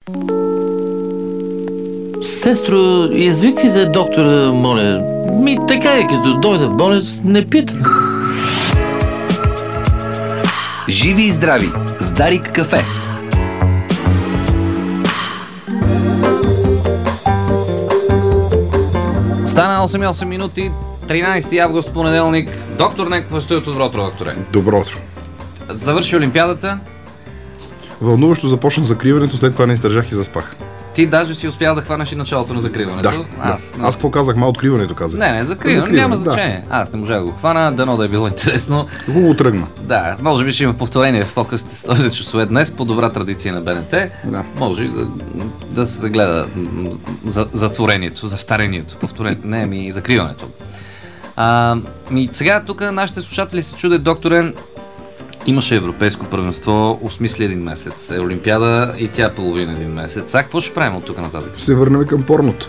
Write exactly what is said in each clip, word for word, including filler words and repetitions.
Сестро, извикайте доктора, моля. Ми така е, като дойде болец, не пита. Живи и здрави с Дарик кафе. Стана осем и осем минути, тринайсети август, понеделник. Доктор Неков е студиото. Добро утро, докторе. Добро утро. Завърши Олимпиадата. Вълнуващо започна закриването, след това не издържах и заспах. Ти даже си успял да хванеш и началото на закриването. Да, Аз, да. Аз какво казах? Ма откриването казах. Не, не, закриване, закриване няма да. значение. Аз не можах да го хвана, дано да е било интересно. Хубаво тръгна. Да, може би ще има повторение в по-късните сто часове днес, по добра традиция на БНТ. Да. Може да, да се загледа за, затворението, завтарението, повторението, не, ми закриването. А, ми сега тук нашите слушатели се чудят, докторе, имаше европейско първенство, осмисли един месец, е Олимпиада и тя половина един месец. Сега какво ще правим от тук нататък? Се върнем към порното.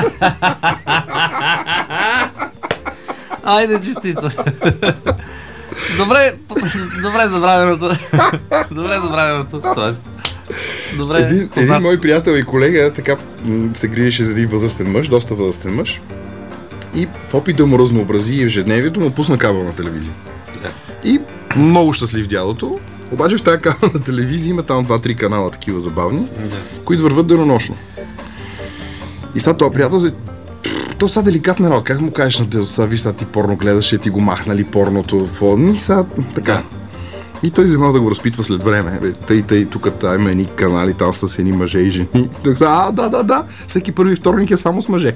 Айде, честито. Добре, добре забравеното. Добре забравеното. Тоест, добре. Един, един мой приятел и колега така м- се грижеше за един възрастен мъж, доста възрастен мъж. И в опит да му разнообрази ежедневието, му пусна кабелна телевизия. И много щастлив дядото. Обаче в тази кабелна телевизия има там два-три канала такива забавни, да, които върват денонощно. И сега този приятел се... То са деликатна работа. Как му кажеш на дедото, сега виж, сега ти порно гледаш, ще ти го махнали порното. И сега така. Да. И той вземал да го разпитва след време. Бе, тъй, тъй, тук има едни канали, там с едни мъже и жени. Так, а, да, да, да. Всеки първи вторник е само с мъже.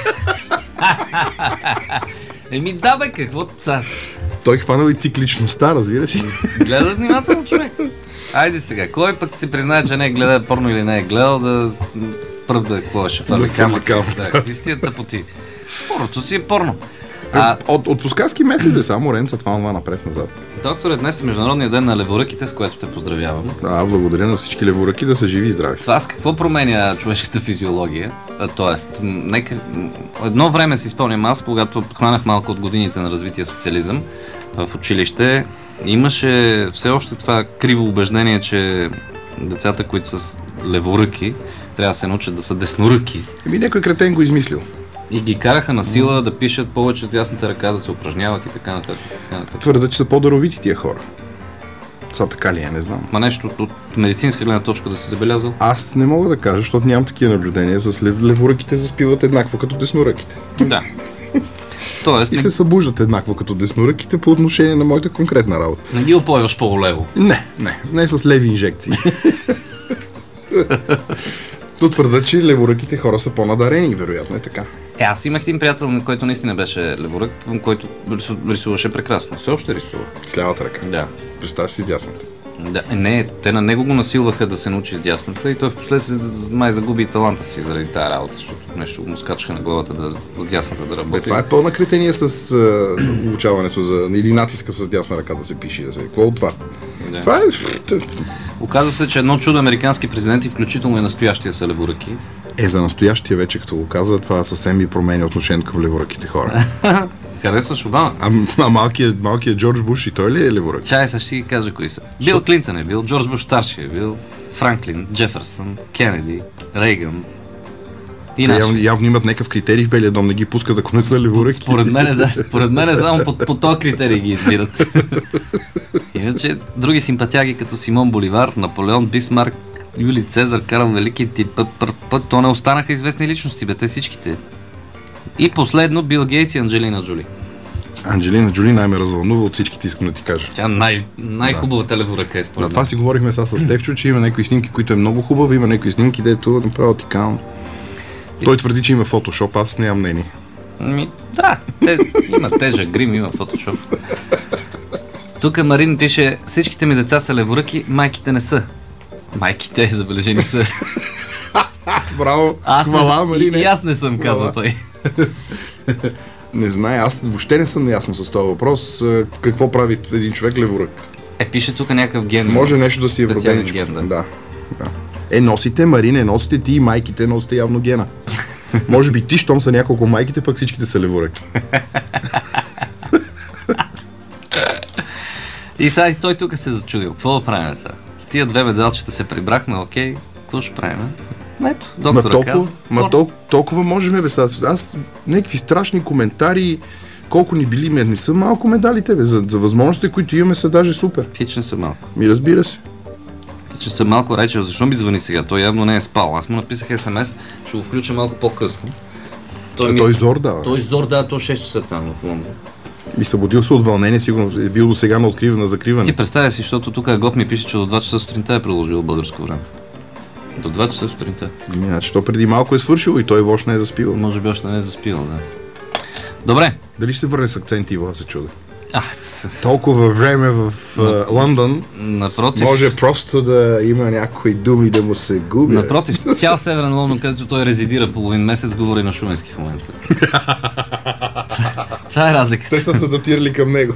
Еми да бе, какво са? Той хванал и цикличността, разбираш ли? Гледа внимателно, човек. Айде сега, кой пък си признае, че не е гледа порно или не е гледал, да пръв да какво ще фърли камък. Да, истията поти. Порното си е порно. А... От отпускарски месец бе само Ренца, това това напред-назад. Докторе, днес е Международния ден на леворъките, с което те поздравявам. А, благодаря на всички леворъки, да са живи и здрави. Това с какво променя човешката физиология? А, тоест, нека... едно време си спомням аз, когато хванах малко от годините на развитие социализъм в училище, имаше все още това криво убеждение, че децата, които са леворъки, трябва да се научат да са десноръки. Еми някой кретен го измислил. И ги караха на сила да пишат повече с дясната ръка, да се упражняват и така нататък. Твърдят, че са по-даровити тия хора. Са така ли е, не знам. Ма нещо от медицинска гледна точка да си забелязал? Аз не мога да кажа, защото нямам такива наблюдения. С лев, леворъките заспиват еднакво като десноръките. Да. Тоест, и се събуждат еднакво като десноръките по отношение на моята конкретна работа. Не ги опойваш по-лево? Не, не. Не с леви инжекции. Но твърдят, че леворъките хора са по-надарени, вероятно е така. Е, аз имах един приятел, който наистина беше леворък, който рисуваше прекрасно. Все още рисува. С лявата ръка? Да. Представяш си с дясната? Да, не, те на него го насилваха да се научи с дясната и той впоследствие май загуби таланта си заради тази работа, защото нещо му скачаха на главата да, с дясната да работи. Бе, това е пълна кретения с uh, обучаването за, или натиска с дясна ръка да се пише. Да се... Какво от това? Да. Това е... Оказва се, че едно чудо американски президенти, включително и настоящия, са леворъки. Е, за настоящия вече, като го каза, това съвсем ми променя отношението към леворъките хора. Харесваш Обама? А, а малкият, малкият Джордж Буш и той ли е леворък? Чай, сега ще ги кажа кои са. Бил Шо? Клинтън е бил, Джордж Буш старши е бил, Франклин, Джеферсън, Кенеди, Рейган и Те явно, явно имат някакъв критерий в Белия дом, не ги пускат, ако не са леворъки. Според мен, да, според мен само по, по този критерий ги избират. Иначе други симпатяги като Симон Боливар, Наполеон, Бисмарк, Юлий Цезар, Карл Велики, път, път, път, то не останаха известни личности, бе, те всичките. И последно Бил Гейтс и Анджелина Джоли. Анджелина Джоли най-ме развълнува от всичките, искам да ти кажа. Тя най- най-хубавата да. леворъка е според. Да, това си говорихме сега с Тевчо, че има някои снимки, които е много хубаво, има някои снимки, дето направо ти кам. И... Той твърди, че има фотошоп, аз нямам мнение. Ми, да, те, има тежък грим, има фотошоп. Тук Марин пише, всичките ми деца са леворъки, майките не са. Майките, забележени са. Браво, аз хвала, не, Марине. И аз не съм, казал той. Не знае, аз въобще не съм наясно с този въпрос. Какво прави един човек леворък? Е, пише тук някакъв ген. Може нещо да си е вроденичко. Ген, да. Да, да. Е, носите, Марине, носите ти и майките, носите явно гена. Може би ти, щом са няколко майките, пък всичките са леворъки. И сега и той тук се зачудил. Какво да правим сега? С тия две медалчета се прибрахме, окей, какво ще правим? Ето, Ма доктора толкова, каза. ма тол, толкова можем, бе, сега. Аз някакви страшни коментари, колко ни били, ме, не са малко медалите, бе, за, за възможностите, които имаме, са даже супер. Хич не са малко. Ми разбира се. Хич не са малко, Райчев, защо ми звъни сега? Той явно не е спал. Аз му написах ес ем ес, ще го включа малко по-късно. Той, ми... той зор дава. Той зор дава, то шест часа там в Лондон. И събудил се от вълнение, сигурно е бил до сега на откриване на закриване. Ти представя си, защото тук Гоп ми пише, че до два часа сутринта е приложил българско време. До два часа сутринта. Значи, то преди малко е свършило и той въобще не е заспивал. Може би още не е заспил, да. Добре. Дали ще се върне с акцент Иво, аз се чудя. Ах, Толкова време в uh, Лондон, напротив, може просто да има някои думи да му се губят. напротив, цял Северен Лондон, където той резидира половин месец, говори на шуменски в момента. Това е разликата. Те са се адаптирали към него.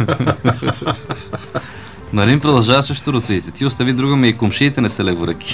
Марин продължава също ротлиите. Ти остави друга ме и комшиите не са леворъки.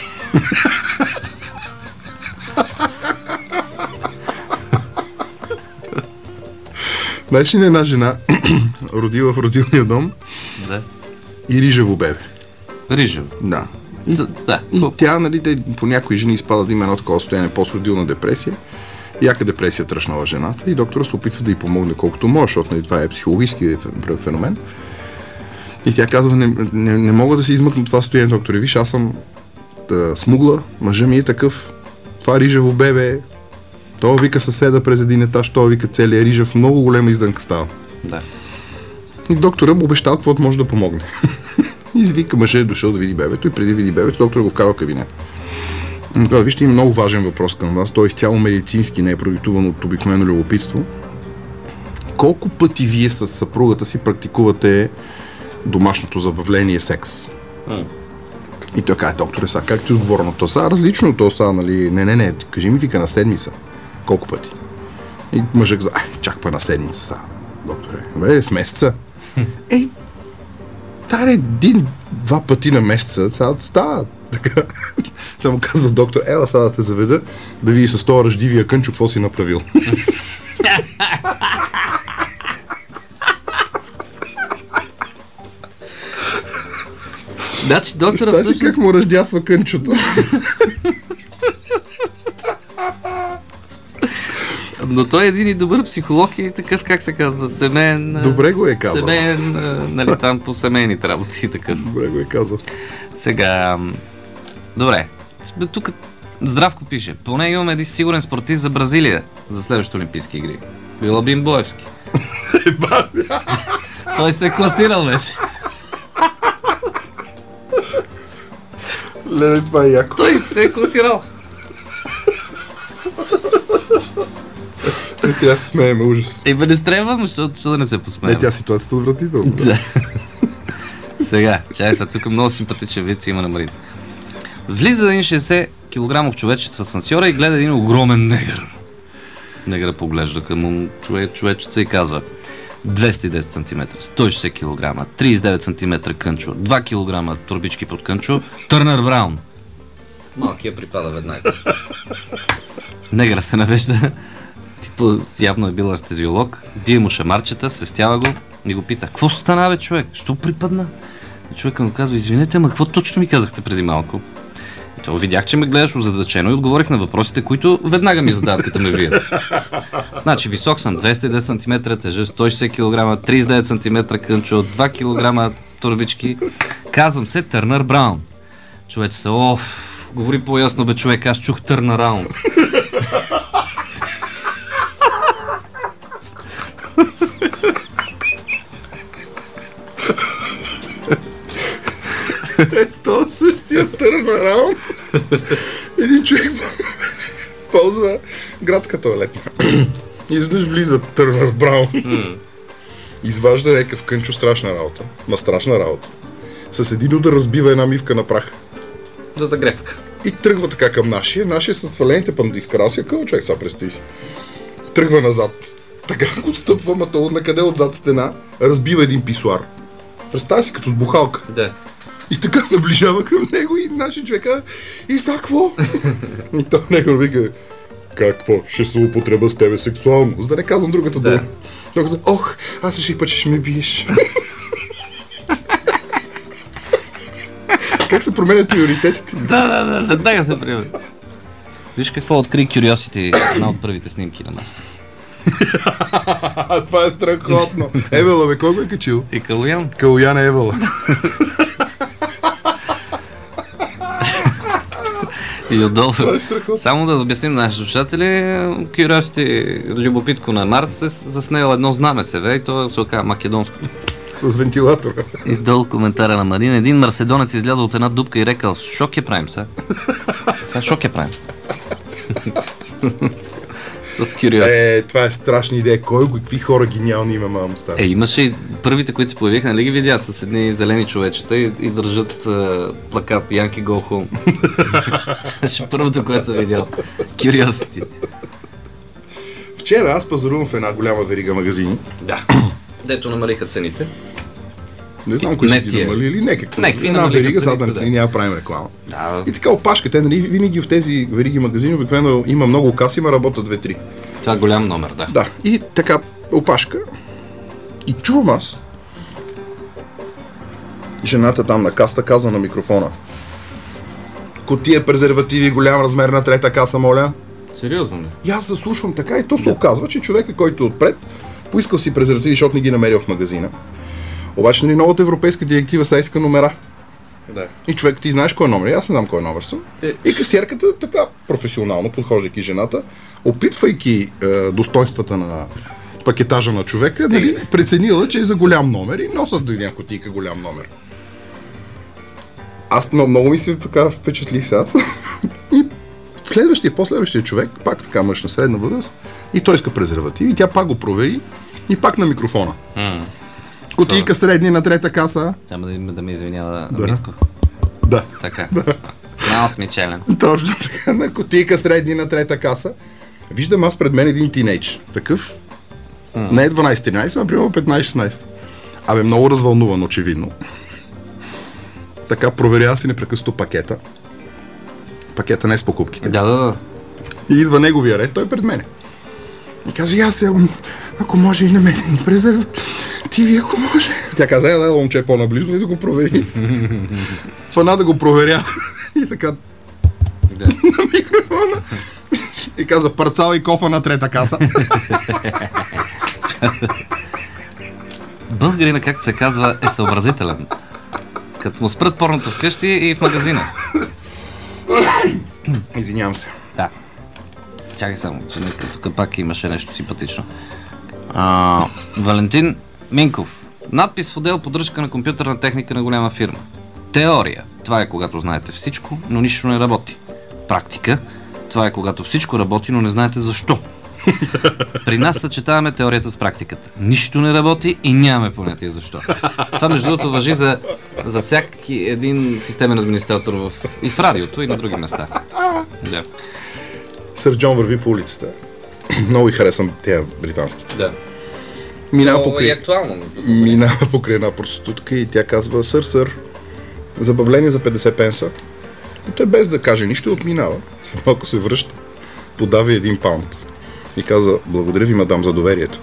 Знаеш ли една жена родила в родилния дом Да. и рижево бебе? Рижево. Да. И, Да. и тя, нали, те, по някои жени изпадат да има едно такова състояние, пострадилна депресия. Яка депресия тръщнала жената и доктора се опитва да й помогне колкото може, защото, нали, това е психологически феномен. И тя казва, не, не, не мога да се измъкна това състояние, докторе. Виж, аз съм да, смугла, мъжа ми е такъв, това рижево бебе, то вика съседа през един етаж, то вика целия рижев, много голема издънка става. Да. И доктора му обещал каквото може да помогне. Извика, мъжът е дошъл да види бебето и преди да види бебето, доктора го вкарал в кабинет. Да, вижте, има много важен въпрос към вас. Той е изцяло медицински, не е продиктуван от обикновено любопитство. Колко пъти вие с съпругата си практикувате домашното забавление секс? Mm. И той казва, докторе, сега как ти отговоря на то? Сега различно то са, нали? Не, не, не, кажи ми, вика, на седмица. Колко пъти? И мъжът каза, ай, чак па на седмица сега, докторе. Бе, в месеца. Ей, таре един-два пъти на месеца, сега става. Така. Да му казва доктор, ела сега да те заведа, да видиш с този ръждивия кънчо, какво си направил. Значи доктора Представи си всъщност... как му ръждясва кънчото. Но той е един и добър психолог и такъв, как се казва, семейен... Добре го е казал. Семейен, нали, там по семейните работи и такъв. Добре го е казал. Сега... Добре. Тук Здравко пише. Поне имаме един сигурен спортист за Бразилия за следващите Олимпийски игри. Била Бимбоевски. Той се е класирал вече. Леле, това е яко. Той се е класирал. Не, трябва да се смееме, ужас. И бе не стрема, защото ще да не се посмеем. Не, тя ситуацията е отвратителна. Да. Сега, чай са, тук много симпатичен вид има на Марин. Влиза един шейсет килограмов човечец в асансьора и гледа един огромен негър. Негъра поглежда към човек, човечеца и казва двеста и десет сантиметра, сто и шейсет килограма, трийсет и девет сантиметра кънчо, два килограма турбички под кънчо, Търнър Браун. Малкия припада веднага. Негъра се навежда, типа явно е бил анестезиолог, бие му шамарчета, свестява го и го пита, какво стана, бе, човек? Що припадна? И човека му казва, извинете, ама какво точно ми казахте преди малко? И то видях, че ме гледаш озадачено и отговорих на въпросите, които веднага ми задават, като ме вият. Значи, висок съм двеста и десет сантиметра, тежа сто и шейсет килограма, трийсет и девет сантиметра кънчо, два килограма турбички. Казвам се Търнър Браун. Човек се, оф, говори по-ясно, бе, човек, аз чух Търнър Раунд. Ето същия търнараун. Един човек ползва градска тоалетна. И изведнъж влиза Търнър Браун. Изважда някакъв кънчо, страшна работа. Ма страшна работа. С един удар разбива една мивка на прах. За загревка. И тръгва така към нашия. Нашия с свалените пандискарасия, къл човек, са представи си. Тръгва назад. Така го отстъпва, ма то накъде отзад стена, разбива един писуар. Представи си като с бухалка. Да. И така наближава към него и нашия човек казва, и са какво? И то него вика, какво? Ще се употреба с тебе сексуално. За да не казвам другата дума. Той казва, ох, аз ще път ще ме биеш. Как се променят приоритетите? Да, да, да, веднага се приема. Виж какво откри Curiosity, една от първите снимки на Марс. Това е страхотно. Евела, бе, кой го е качил? И Калоян. Калоян Евела. И отдолу. Това е страхотно. Само да обясним на нашите слушатели, Curiosity, любопитко на Марс, е заснел едно знаме СВ и то се оказа македонско. С вентилатора. И долу коментара на Марина. Един марседонец излязъл от една дупка и рекал: шок я правим сега. Сега шок я правим. С Curiosity. Е, това е страшна идея. Кой го, какви хора гениални има, мамо става. Е, имаше и първите, които се появиха, нали ги видя с едни зелени човечета и, и държат а, плакат Янки Go Home. Това първото, което е видял. Curiosity. Вчера аз пазарувам в една голяма верига магазини. Да. Дето намалиха цените. Не знам кои са Не ги тия. намалили, не какво. Не, какви Една намалиха верига, сега цените, да да. няма правим реклама. Да. И така опашка, те нали, винаги в тези вериги магазини обикновено има много каси, ма работят две-три. Това е голям номер, да. Да, и така опашка. И чувам аз. Жената там на каста казва на микрофона: кутия презервативи, голям размер на трета каса, моля. Сериозно ли? И аз заслушвам така и то се оказва, че човека, който е отпред, поискал си презервативи, защото не ги намерил в магазина. Обаче нали новата европейска директива са иска номера. Да. И човек, ти знаеш кой е номер, аз не знам кой номер съм. Е. И касиерката така професионално, подхождайки жената, опитвайки е, достоинствата на пакетажа на човека, нали, преценила, че е за голям номер и носят да някой тика голям номер. Аз много, много ми се така впечатлих се аз. И следващия, последващия човек, пак така мъж на средна възраст, и той иска презерватив, и тя пак го провери, и пак на микрофона. М. Кутийка средни на трета каса. Само да, им- да ме извинява Да. Митко. Да. Така. Много сме челен. Точно така, на кутийка средни на трета каса. Виждам аз пред мен един тинейдж. Такъв. Mm. Не е дванайсет-тринайсет, а примерно петнайсет-шестнайсет. Абе, много развълнуван, очевидно. Така проверява си непрекъснато пакета. Пакета не с покупките. Да, да, да. И идва неговия ред, той е пред мене. И казва: и аз, ам, ако може и на мене ни презервативи, ако може. Тя каза: е, да, момче, по-наблизо и да го провери. Фана да го проверя. И така Да. на микрофона. И каза: парцал и кофа на трета каса. Българина, както се казва, е съобразителен. Като му спрат порното вкъщи и в магазина. Извинявам се. Да. Чакай само, че нека тук пак имаше нещо симпатично. А, Валентин Минков. Надпис в отдел поддръжка на компютърна техника на голяма фирма. Теория. Това е когато знаете всичко, но нищо не работи. Практика. Това е когато всичко работи, но не знаете защо. При нас съчетаваме теорията с практиката. Нищо не работи и нямаме понятие защо. Това между другото важи за, за всяки един системен администратор в, и в радиото, и на други места. Да. Сър Джон върви по улицата. Много и харесвам тези британските. Да. Минава Това е покрай, актуално. минава покрай една проститутка и тя казва: сър, сър, забавление за петдесет пенса. И той без да каже нищо отминава. След малко се връща, подава един паунд. И казва: благодаря ви, мадам, за доверието.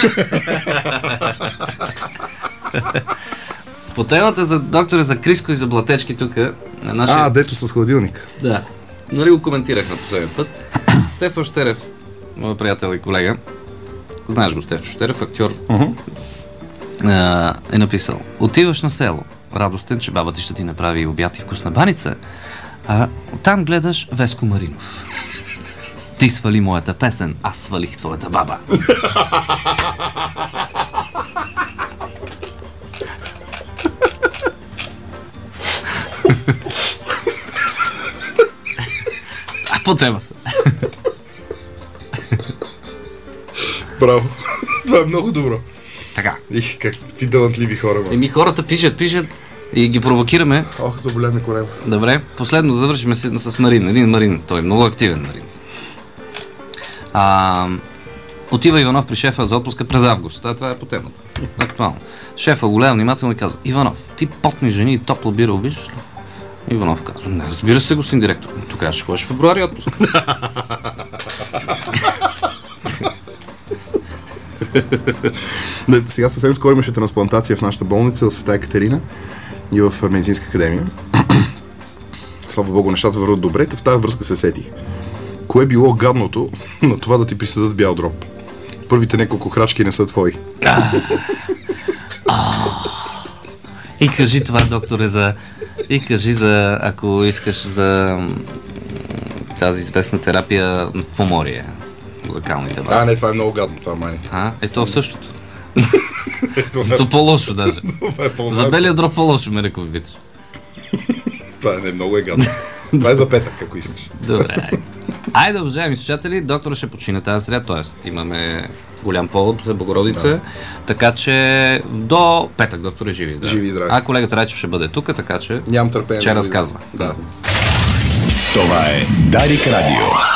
По темата за доктора за Криско и за Блатечки тук, на нашия... А, дето с хладилник. Да. Нали го коментирахме последния път. Стефан Щерев, моят приятел и колега, знаеш го Стефан Щерев, актьор, Uh-huh. а, е написал: отиваш на село, радостен, че баба ти ще ти направи обяд и вкусна баница, а там гледаш Веско Маринов. Ти свали моята песен, аз свалих твоята баба. А по темата. Браво. Това е много добро. Така. И какви талантливи хора, ма. Еми хората пишат, пишат и ги провокираме. Ох, заболя ми корема. Добре, последно завършим с, с Марин. Един Марин, той е много активен Марин. А, отива Иванов при шефа за отпуска през август. Това, това е по темата. Актуално. Шефа го гледа внимателно и казва: Иванов, ти потни жени и топло бира обичаш ли? Иванов казва: не, разбира се, господин директор. Тогава ще ходиш в февруари отпуск. Не, сега съвсем скоро имаше трансплантация в нашата болница в Света Екатерина и в Медицинска академия. Слава Богу, нещата върват добре. В тази връзка се сетих. кое било гадното на това да ти присъдат бял дроб? Първите няколко крачки не са твои. А, а, и кажи това, докторе, за... И кажи за, ако искаш, за тази известна терапия в уморие. За калните вади. А, не, това е много гадно, това мани. А, ето в същото. Ето, То по-лошо даже. това е по-малко. За белия дроб по-лошо ме реков вид. Това е не, много е гадно. Това е за петък, ако искаш. Добре, айде. Айде, уважаеми слушатели, доктора ще почине тази сряда, т.е. имаме голям повод за Богородица, да. Така че до петък, доктор, е живи и здрави. Живи и здрави. А колегата Райчев ще бъде тук, така че нямам търпение. ще разказва. Да. Това е Дарик Радио.